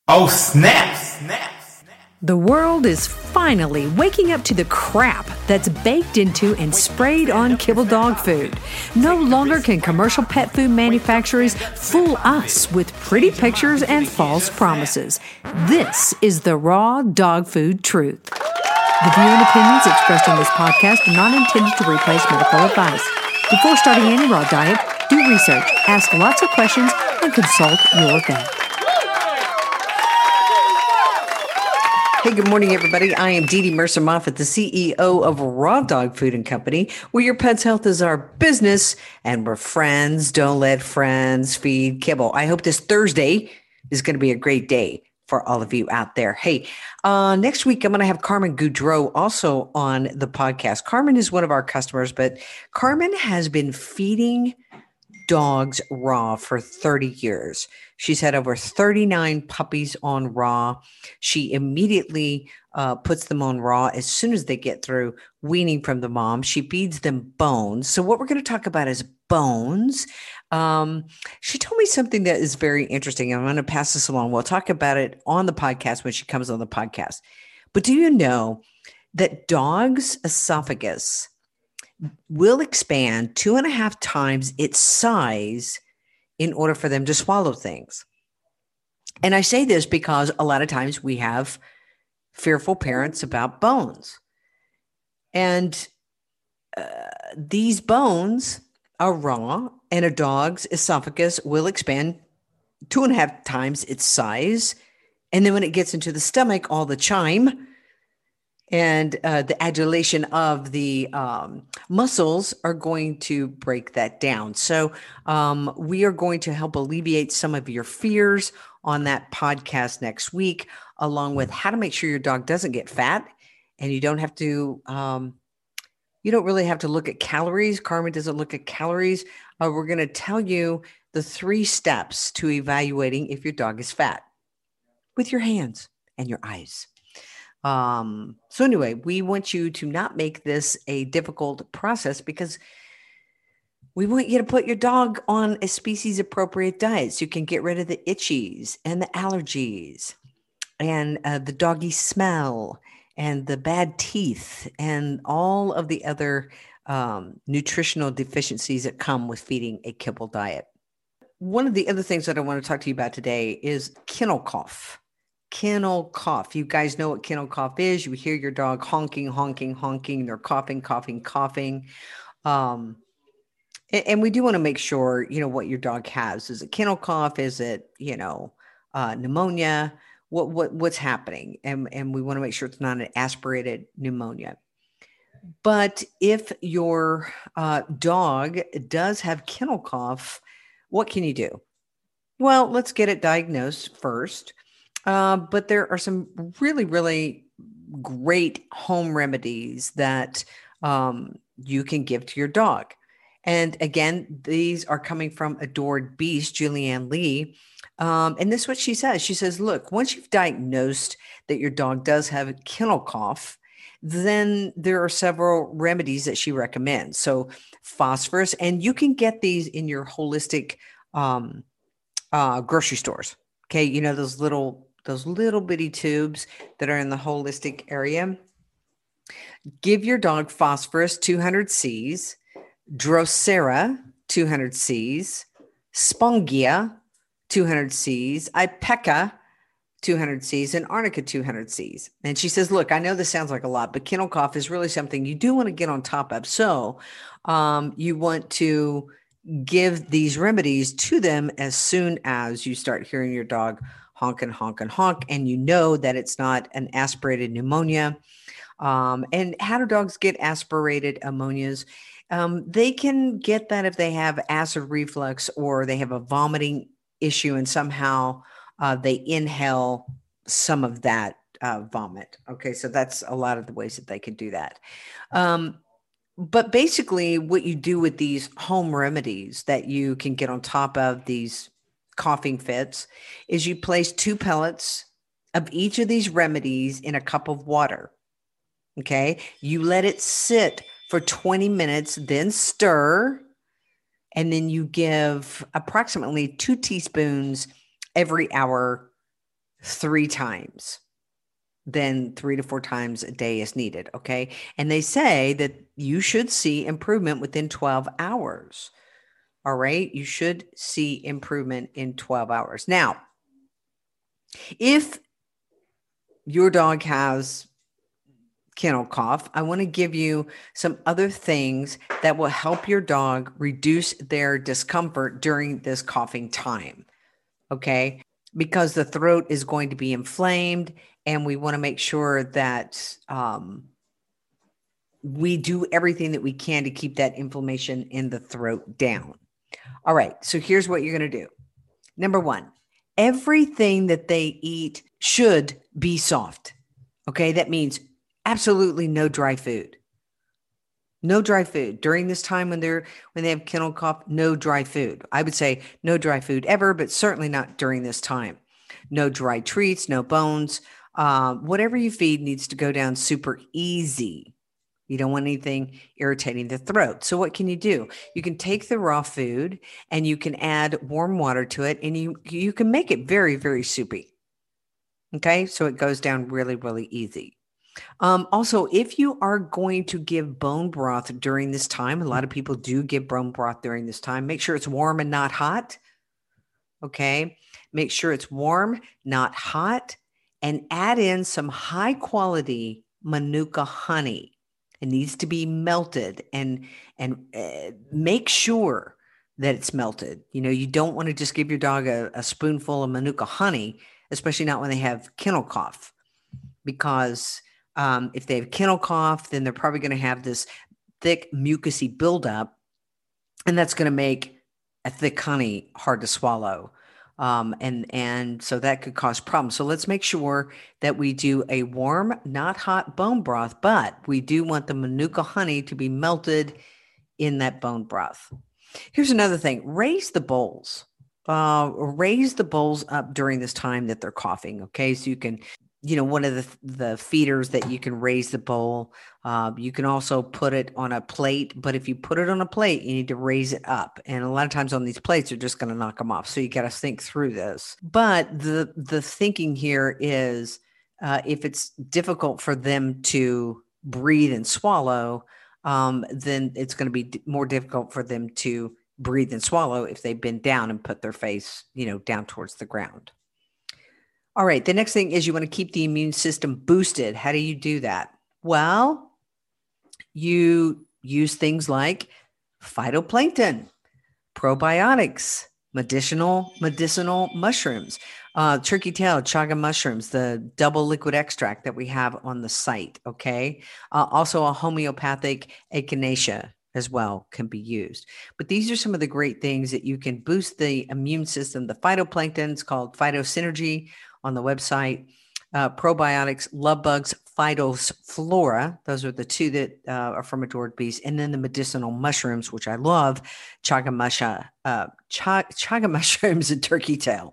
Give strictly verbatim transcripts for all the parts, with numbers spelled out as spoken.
Oh, snap! Snap! The world is finally waking up to the crap that's baked into and sprayed on kibble dog food. No longer can commercial pet food manufacturers fool us with pretty pictures and false promises. This is the raw dog food truth. The view and opinions expressed in this podcast are not intended to replace medical advice. Before starting any raw diet, do research, ask lots of questions, and consult your vet. Hey, good morning, everybody. I am Dee Dee Mercer Moffat, the C E O of Raw Dog Food and Company, where your pet's health is our business and we're friends. Don't let friends feed kibble. I hope this Thursday is going to be a great day for all of you out there. Hey, uh, next week, I'm going to have Carmen Goudreau also on the podcast. Carmen is one of our customers, but Carmen has been feeding dogs raw for thirty years. She's had over thirty-nine puppies on raw. She immediately uh, puts them on raw as soon as they get through weaning from the mom. She feeds them bones. So what we're going to talk about is bones. Um, she told me something that is very interesting. I'm going to pass this along. We'll talk about it on the podcast when she comes on the podcast. But do you know that dogs' esophagus will expand two and a half times its size in order for them to swallow things? And I say this because a lot of times we have fearful parents about bones. And uh, these bones are raw, and a dog's esophagus will expand two and a half times its size. And then when it gets into the stomach, all the chyme and uh, the adulation of the um, muscles are going to break that down. So um, we are going to help alleviate some of your fears on that podcast next week, along with how to make sure your dog doesn't get fat. And you don't have to, um, you don't really have to look at calories. Carmen doesn't look at calories. Uh, we're going to tell you the three steps to evaluating if your dog is fat with your hands and your eyes. Um, so anyway, we want you to not make this a difficult process because we want you to put your dog on a species appropriate diet so you can get rid of the itchies and the allergies and uh, the doggy smell and the bad teeth and all of the other um, nutritional deficiencies that come with feeding a kibble diet. One of the other things that I want to talk to you about today is kennel cough. Kennel cough. You guys know what kennel cough is. You hear your dog honking, honking, honking. They're coughing, coughing, coughing. Um, and, and we do want to make sure, you know, what your dog has. Is it kennel cough? Is it, you know, uh, pneumonia? What what what's happening? And, and we want to make sure it's not an aspirated pneumonia. But if your uh, dog does have kennel cough, what can you do? Well, let's get it diagnosed first. Uh, but there are some really, really great home remedies that um, you can give to your dog. And again, these are coming from Adored Beast, Julianne Lee. Um, and this is what she says. She says, look, once you've diagnosed that your dog does have kennel cough, then there are several remedies that she recommends. So phosphorus, and you can get these in your holistic um, uh, grocery stores. Okay. You know, those little those little bitty tubes that are in the holistic area. Give your dog phosphorus, two hundred C's, Drosera, two hundred C's, Spongia, two hundred C's, Ipeca, two hundred C's, and Arnica, two hundred C's. And she says, look, I know this sounds like a lot, but kennel cough is really something you do want to get on top of. So um, you want to give these remedies to them as soon as you start hearing your dog honk and honk and honk, and you know that it's not an aspirated pneumonia. Um, and how do dogs get aspirated ammonias? Um, they can get that if they have acid reflux or they have a vomiting issue and somehow uh, they inhale some of that uh, vomit. Okay, so that's a lot of the ways that they can do that. Um, but basically what you do with these home remedies that you can get on top of these coughing fits is you place two pellets of each of these remedies in a cup of water. Okay. You let it sit for twenty minutes, then stir, and then you give approximately two teaspoons every hour three times. Then three to four times a day is needed. Okay. And they say that you should see improvement within twelve hours. All right. You should see improvement in twelve hours. Now, if your dog has kennel cough, I want to give you some other things that will help your dog reduce their discomfort during this coughing time. Okay. Because the throat is going to be inflamed, and we want to make sure that um, we do everything that we can to keep that inflammation in the throat down. All right. So here's what you're going to do. Number one, everything that they eat should be soft. Okay. That means absolutely no dry food. No dry food during this time when they're when they have kennel cough. No dry food. I would say no dry food ever, but certainly not during this time. No dry treats, no bones. Um, whatever you feed needs to go down super easy. You don't want anything irritating the throat. So what can you do? You can take the raw food and you can add warm water to it, and you you can make it very, very soupy. Okay, so it goes down really, really easy. Um, also, if you are going to give bone broth during this time, a lot of people do give bone broth during this time. Make sure it's warm and not hot. Okay. Make sure it's warm, not hot, and add in some high quality Manuka honey. It needs to be melted, and, and uh, make sure that it's melted. You know, you don't want to just give your dog a, a spoonful of Manuka honey, especially not when they have kennel cough, because Um, if they have kennel cough, then they're probably going to have this thick mucousy buildup, and that's going to make a thick honey hard to swallow. Um, and, and so that could cause problems. So let's make sure that we do a warm, not hot bone broth, but we do want the Manuka honey to be melted in that bone broth. Here's another thing. Raise the bowls. Uh, raise the bowls up during this time that they're coughing. Okay. So you can, you know, one of the, the feeders that you can raise the bowl. Uh, you can also put it on a plate, but if you put it on a plate, you need to raise it up. And a lot of times on these plates, you're just going to knock them off. So you got to think through this. But the, the thinking here is uh, if it's difficult for them to breathe and swallow, um, then it's going to be d- more difficult for them to breathe and swallow if they bend down and put their face, you know, down towards the ground. All right. The next thing is you want to keep the immune system boosted. How do you do that? Well, you use things like phytoplankton, probiotics, medicinal, medicinal mushrooms, uh, turkey tail, chaga mushrooms, the double liquid extract that we have on the site. Okay. Uh, also a homeopathic echinacea as well can be used. But these are some of the great things that you can boost the immune system. The phytoplankton is called Phytosynergy on the website. Uh, probiotics, love bugs, Phytos Flora. Those are the two that uh, are from Adored Beast. And then the medicinal mushrooms, which I love, chaga, musha, uh, ch- chaga mushrooms and turkey tail.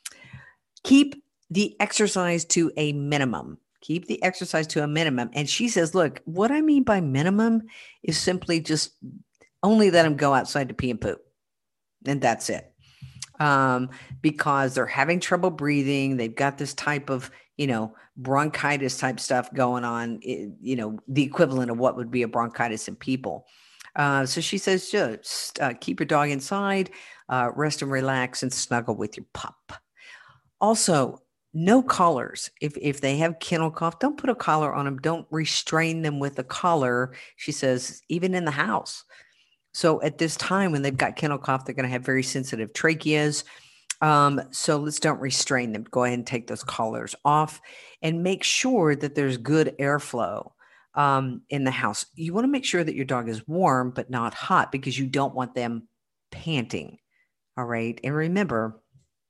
Keep the exercise to a minimum. Keep the exercise to a minimum. And she says, look, what I mean by minimum is simply just only let them go outside to pee and poop. And that's it. Um, because they're having trouble breathing. They've got this type of, you know, bronchitis type stuff going on, it, you know, the equivalent of what would be a bronchitis in people. Uh, so she says, just uh, keep your dog inside, uh, rest and relax, and snuggle with your pup. Also, no collars. If if they have kennel cough, don't put a collar on them. Don't restrain them with a collar. She says, even in the house. So at this time when they've got kennel cough, they're going to have very sensitive tracheas. Um, so let's don't restrain them. Go ahead and take those collars off and make sure that there's good airflow um, in the house. You want to make sure that your dog is warm, but not hot, because you don't want them panting. All right. And remember,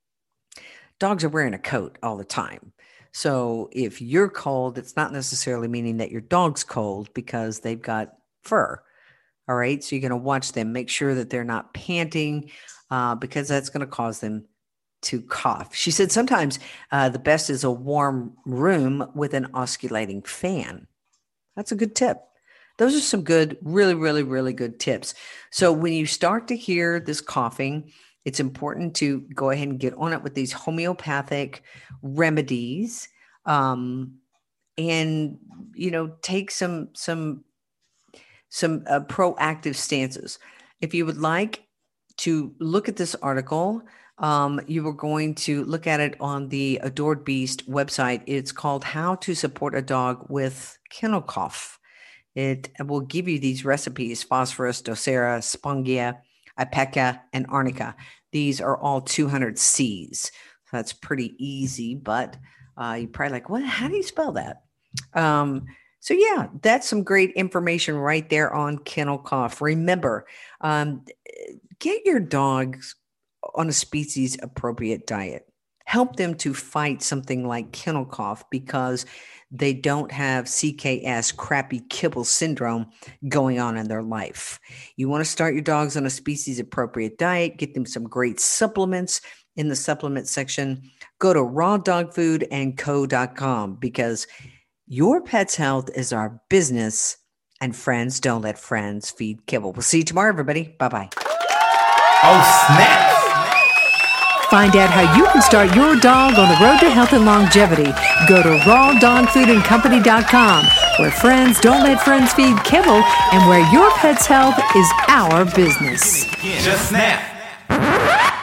dogs are wearing a coat all the time. So if you're cold, it's not necessarily meaning that your dog's cold because they've got fur. All right. So you're going to watch them, make sure that they're not panting uh, because that's going to cause them to cough. She said sometimes uh, the best is a warm room with an osculating fan. That's a good tip. Those are some good, really, really, really good tips. So when you start to hear this coughing, it's important to go ahead and get on it with these homeopathic remedies, um, and, you know, take some, some, some uh, proactive stances. If you would like to look at this article, um, you are going to look at it on the Adored Beast website. It's called How to Support a Dog with Kennel Cough. It will give you these recipes: Phosphorus, Docera, Spongia, Ipecac, and Arnica. These are all two hundred C's. So that's pretty easy, but uh, you're probably like, what? How do you spell that? Um, so yeah, that's some great information right there on Kennel Cough. Remember, um, get your dogs on a species appropriate diet. Help them to fight something like kennel cough because they don't have C K S, crappy kibble syndrome, going on in their life. You want to start your dogs on a species appropriate diet, get them some great supplements in the supplement section. Go to raw dog food and co dot com because your pet's health is our business, and friends don't let friends feed kibble. We'll see you tomorrow, everybody. Bye-bye. Oh, snap! Find out how you can start your dog on the road to health and longevity. Go to raw dog food and company dot com, where friends don't let friends feed kibble and where your pet's health is our business. Just snap.